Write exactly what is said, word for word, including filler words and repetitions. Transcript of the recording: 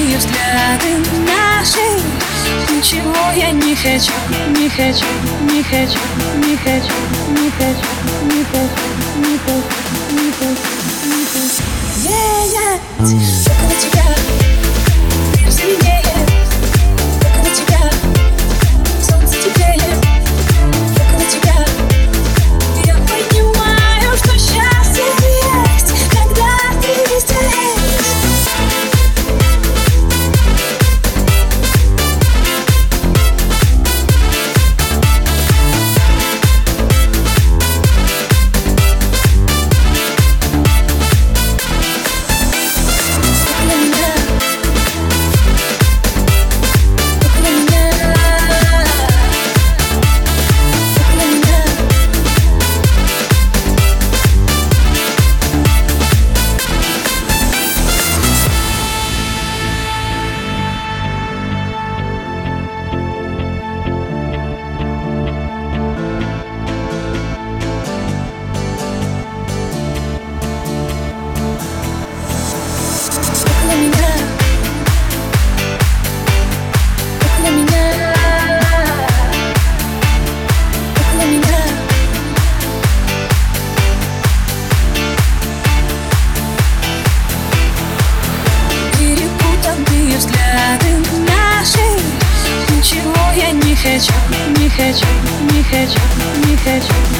путанные взгляды наши. Ничего я не хочу, не хочу, не хочу, не хочу, не хочу, не хочу, не хочу, не хочу, не хочу. Менять около тебя мир зеленеет, около тебя солнце теплеет, около тебя я понимаю, что счастье есть, когда ты здесь. Не хочу, не хочу, не хочу, не хочу.